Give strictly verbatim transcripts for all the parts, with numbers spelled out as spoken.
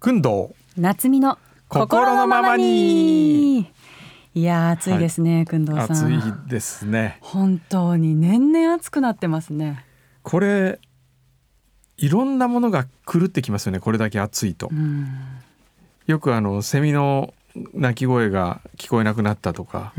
工藤夏美の心のままに。いや暑いですね、工藤さん。 暑いですね。 本当に年々暑くなってますね。 これいろんなものが狂ってきますよね、これだけ暑いと。うん、よくあのセミの鳴き声が聞こえなくなったとか。うん、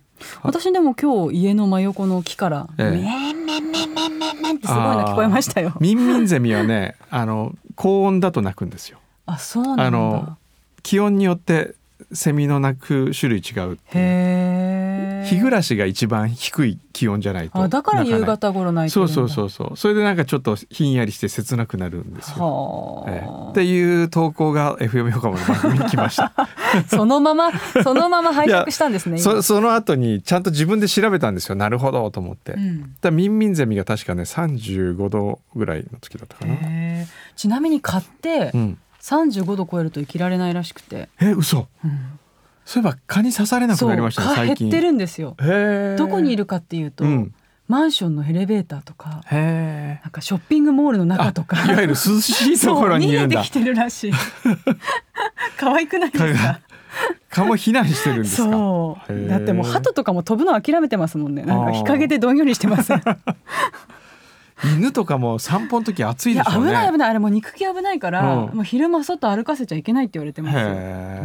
私でも今日家の真横の木から、ええ、メンメンメンメンメンメンってすごいの聞こえましたよ。 ミンミンゼミはねあの高温だと鳴くんですよ。 あ、そうなんだ。 あの気温によってセミの鳴く種類違うっていう。へー。日暮らしが一番低い気温じゃないと。 あ、だから夕方頃鳴いてるんだ。 そうそうそうそう。それでなんかちょっとひんやりして切なくなるんですよ。 は、 ええ、っていう投稿が エフエム 横浜の番組に来ました。 そのままそのまま拝借したんですね。 そ, その後にちゃんと自分で調べたんですよ。なるほどと思って、うん、だミンミンゼミが確かねさんじゅうごどぐらいの時だったかな。 へー。ちなみに買って、うん、さんじゅうごど超えると生きられないらしくて。 え、嘘、うん、そういえば蚊に刺されなくなりましたね、最近。 蚊減ってるんですよ。 へー。 どこにいるかっていうと、うん、マンションのエレベーターとか、 へー、 なんかショッピングモールの中とか、 いわゆる涼しいところにいるんだ。 逃げてきてるらしい。可愛くないですか。 蚊も避難してるんですか。 そうだってもう鳩とかも飛ぶの諦めてますもんね。なんか日陰でどんよりしてます。 犬とかも散歩の時暑いでしょうね。 いや危ない危ない。あれもう肉球危ないから、うん、もう昼間外歩かせちゃいけないって言われてますよ。へー、うん、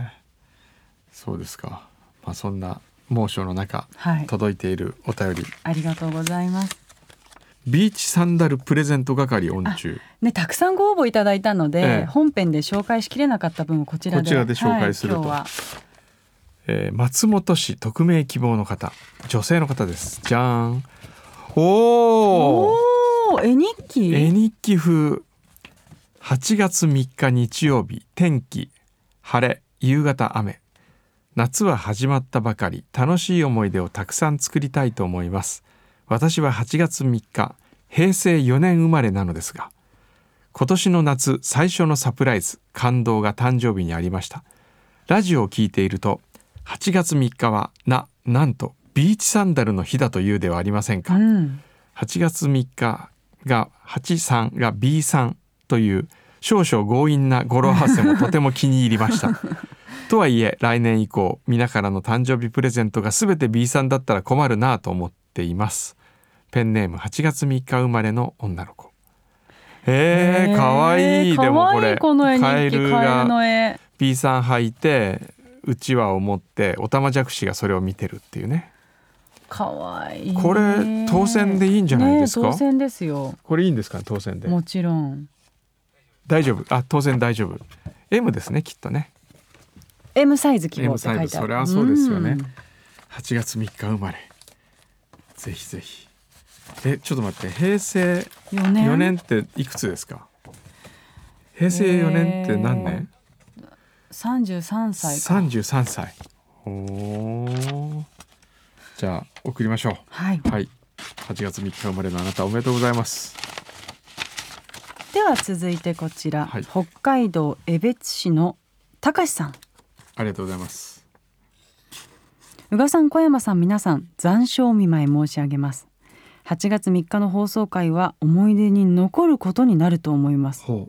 そうですか。まあ、そんな猛暑の中、はい、届いているお便りありがとうございます。 ビーチサンダルプレゼント係オン中、 ね、たくさんご応募いただいたので、ええ、本編で紹介しきれなかった分をこちらでこちらで紹介すると、はい、えー、松本市匿名希望の方、女性の方です。じゃーん。おおー、絵日記絵日記風。はちがつみっか日曜日、天気晴れ、夕方雨。夏は始まったばかり、楽しい思い出をたくさん作りたいと思います。私ははちがつみっか、へいせいよねん生まれなのですが、今年の夏最初のサプライズ、感動が誕生日にありました。ラジオを聞いていると、はちがつみっかはな、なんとビーチサンダルの日だというではありませんか。うん、はちがつみっかがはちさんが ビーさんという少々強引な語呂合わせもとても気に入りました。とはいえ来年以降皆からの誕生日プレゼントがすべて ビーさんだったら困るなと思っています。ペンネームはちがつみっか生まれの女の子。へー、かわいい。でもこれカエルが ビーさん履いてうちわを持ってオタマジャクシがそれを見てるっていうね。 かわいい。 これ当選でいいんじゃないですか、 ね、当選ですよ。 これいいんですかね、当選で。 もちろん大丈夫。あ、当選大丈夫。 エム ですね、きっとね。 エム サイズ希望って書いてある。 エム サイズ、それはそうですよね。はちがつみっか生まれ、ぜひぜひ。え、ちょっと待って、平成よねん、よねんっていくつですか。平成よねんって何年、 えー、さんじゅうさんさいか。 さんじゅうさんさい。おー、じゃあ送りましょう。 はい、 はい、はちがつみっか生まれのあなたおめでとうございます。 では続いてこちら、 はい、 北海道江別市のたかしさん、 ありがとうございます。 宇賀さん、小山さん、皆さん残暑お見舞い申し上げます。はちがつみっかの放送回は思い出に残ることになると思います。 ほう。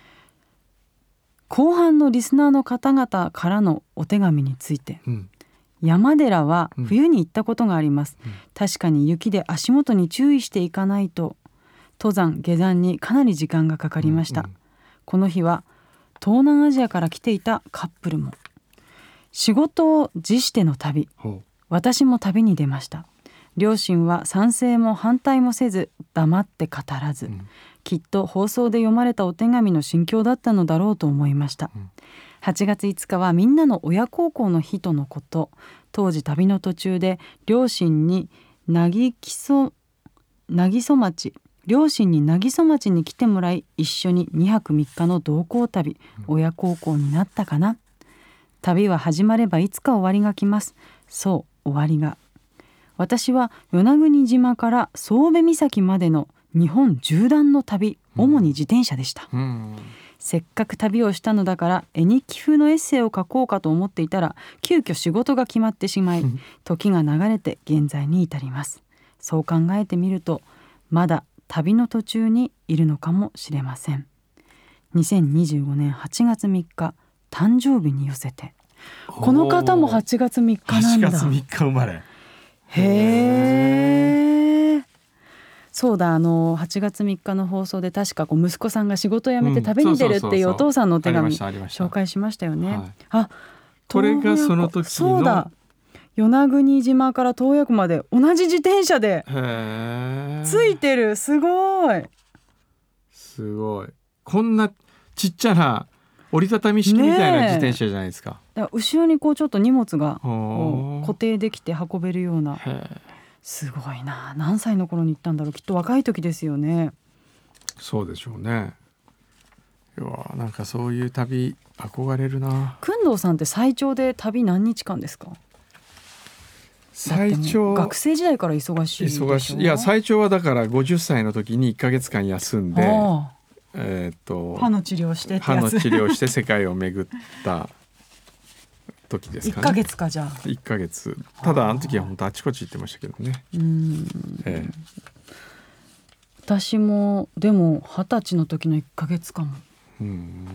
後半のリスナーの方々からのお手紙について、うん、山寺は冬に行ったことがあります、うん、確かに雪で足元に注意していかないと登山下山にかなり時間がかかりました、うんうん、この日は東南アジアから来ていたカップルも。仕事を辞しての旅、私も旅に出ました。両親は賛成も反対もせず黙って語らず、うん、きっと放送で読まれたお手紙の心境だったのだろうと思いました、うん、はちがついつかはみんなの親孝行の日とのこと。当時旅の途中で両親になぎきそなぎそ町両親になぎそ町に来てもらい、一緒ににはくみっかの同行旅、うん、親孝行になったかな。旅は始まればいつか終わりが来ます。そう終わりが。私は与那国島から宗部岬までの日本縦断の旅、主に自転車でした、うんうん、せっかく旅をしたのだから絵日記風のエッセイを書こうかと思っていたら、急遽仕事が決まってしまい、時が流れて現在に至ります。そう考えてみるとまだ旅の途中にいるのかもしれません。 にせんにじゅうごねんはちがつみっか誕生日に寄せて、この方もはちがつみっかなんだ。 はちがつみっか生まれ。 へえ。そうだ、あのはちがつみっかの放送で確かこう息子さんが仕事を辞めて旅に出るっていうお父さんのお手紙紹介しましたよね、はい、あ、 これがその時の、 そうだ、与那国島から洞爺湖まで同じ自転車でついてる。すごいすごい。こんなちっちゃな折りたたみ式みたいな自転車じゃないですか。 だから後ろにこうちょっと荷物がこう固定できて運べるような。すごいな。何歳の頃に行ったんだろう。きっと若い時ですよね。 そうでしょうね。いや、なんかそういう旅憧れるな。 工藤さんって最長で旅何日間ですか？ 最長学生時代から忙しいでしょ。 忙しい。いや、最長はだからごじゅっさいの時にいっかげつかん休んで、えー、と歯の治療してってやつ、 歯の治療して世界を巡った時ですかね。 いっかげつか。じゃあいっかげつ。ただあの時は本当あちこち行ってましたけどね。うん、ええ、 私もでもはたちの時のいっかげつかも。うん、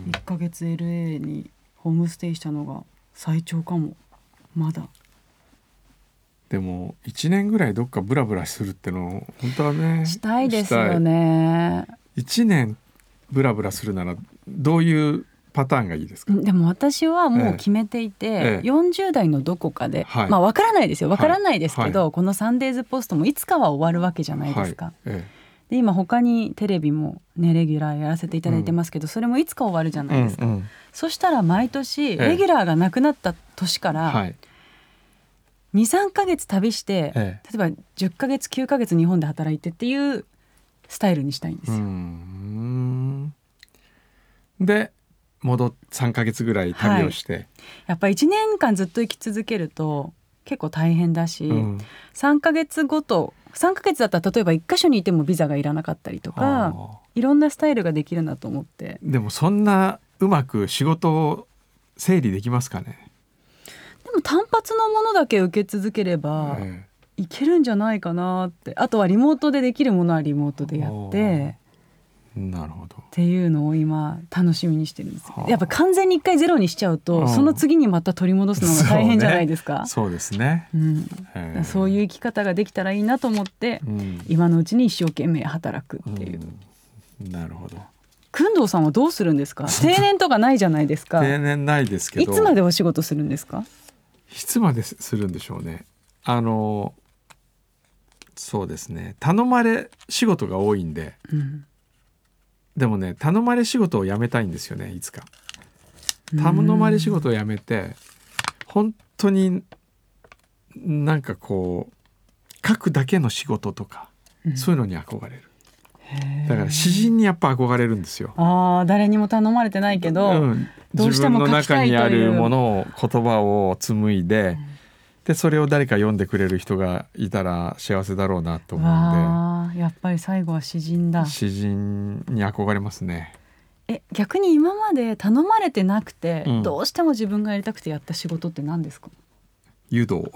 いっかげつ エルエー にホームステイしたのが最長かも。まだでもいちねんぐらいどっかブラブラするっての本当はねしたいですよね。 いちねんブラブラするならどういうパターンがいいですか？ でも私はもう決めていて、ええ、よんじゅう代のどこかで、はい、まあ分からないですよ分からないですけど、はい、このサンデーズポストもいつかは終わるわけじゃないですか、はい、ええ、で今他にテレビも、ね、レギュラーやらせていただいてますけど、うん、それもいつか終わるじゃないですか、うんうん、そしたら毎年レギュラーがなくなった年から、ええ、にさんかげつ旅して、ええ、例えばじゅっかげつきゅうかげつ日本で働いてっていうスタイルにしたいんですよ。うーんで戻っさんかげつぐらい旅をして、はい、 やっぱいちねんかんずっと生き続けると結構大変だし、うん、さんかげつごとさんかげつだったら例えばいっかしょにいてもビザがいらなかったりとかいろんなスタイルができるなと思って。 でもそんなうまく仕事を整理できますかね？ でも単発のものだけ受け続ければいけるんじゃないかなって。あとはリモートでできるものはリモートでやってなるほどっていうのを今楽しみにしてるんです。やっぱ完全に一回ゼロにしちゃうとその次にまた取り戻すのが大変じゃないですか。 そうね、そうですね、うん、 そういう生き方ができたらいいなと思って、うん、今のうちに一生懸命働くっていう、 うん、なるほど。 工藤さんはどうするんですか？定年とかないじゃないですか。 定年ないですけどいつまでお仕事するんですか？ いつまでするんでしょうね。あのそうですね、頼まれ仕事が多いんで、うん、でもね頼まれ仕事をやめたいんですよね。いつか頼まれ仕事をやめて本当になんかこう書くだけの仕事とか、うん、そういうのに憧れる。だから詩人にやっぱ憧れるんですよ。 あ、誰にも頼まれてないけど、うん、どうしても書きたいという自分の中にあるものを言葉を紡いで、うん、でそれを誰か読んでくれる人がいたら幸せだろうなと思うんで、やっぱり最後は詩人だ。 詩人に憧れますね。 え、逆に今まで頼まれてなくて、うん、どうしても自分がやりたくてやった仕事って何ですか？ 湯道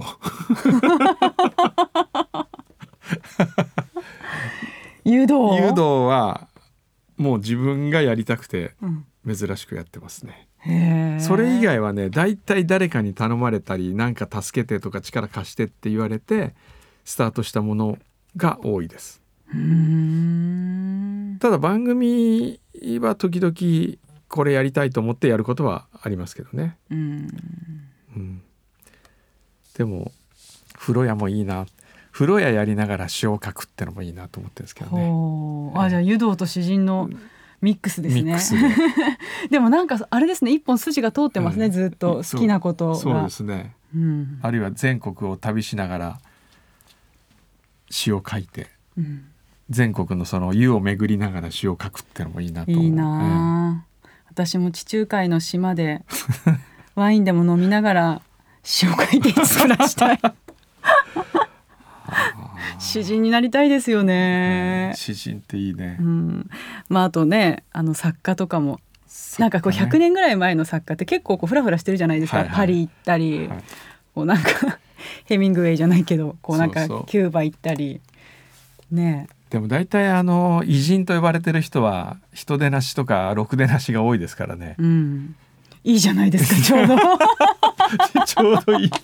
湯道湯道はもう自分がやりたくて珍しくやってますね、うん、へー。それ以外はね、だいたい誰かに頼まれたりなんか助けてとか力貸してって言われてスタートしたものが多いです。うーん、ただ番組は時々これやりたいと思ってやることはありますけどね。うん、うん、でも風呂屋もいいな、風呂屋やりながら詩を書くってのもいいなと思ってるんですけどね。 あ、じゃあ湯道と詩人のミックスですね。 ミックスででもなんかあれですね、一本筋が通ってますね、うん、ずっと好きなことが。 そう、そうですね、うん、あるいは全国を旅しながら詩を書いて、うん、全国のその湯を巡りながら詩を書くってのもいいなと思う。 いいな、ええ、私も地中海の島でワインでも飲みながら詩を書いて作らしたい詩人になりたいですよね、 うん、詩人っていいね、 うん、まあ、あとね、あの作家とかも、ね、なんかこうひゃくねんぐらい前の作家って結構こうフラフラしてるじゃないですか、はいはい、パリ行ったり、はい、こうなんかヘミングウェイじゃないけどこうなんかキューバ行ったりね。 でも大体あの偉人と呼ばれてる人は人でなしとかろくでなしが多いですからね、 うん、いいじゃないですかちょうどちょうどいい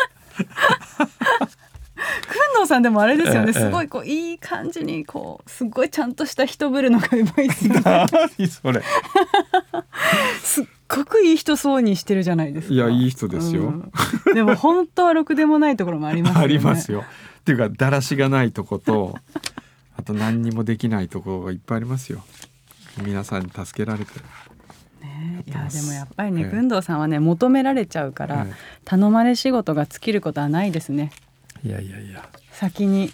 工藤さんでもあれですよね、 ええ、 すごいこういい感じにこうすごいちゃんとした人ぶるのがうまいですよね何それすっごくいい人そうにしてるじゃないですか。 いやいい人ですよ、 うん、でも本当はろくでもないところもありますよねありますよっていうかだらしがないとことあと何にもできないところがいっぱいありますよ。皆さんに助けられて、 ね、いやでもやっぱりね、 ええ、 工藤さんはね求められちゃうから、ええ、頼まれ仕事が尽きることはないですね。 いやいやいや、 先に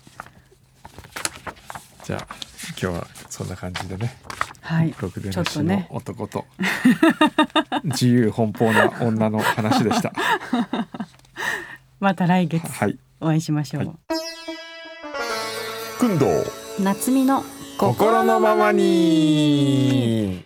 じゃあ今日はそんな感じでね、 はい、 ろくでなしの男と自由奔放な女の話でしたまた来月お会いしましょう。 工藤夏美の心のままに。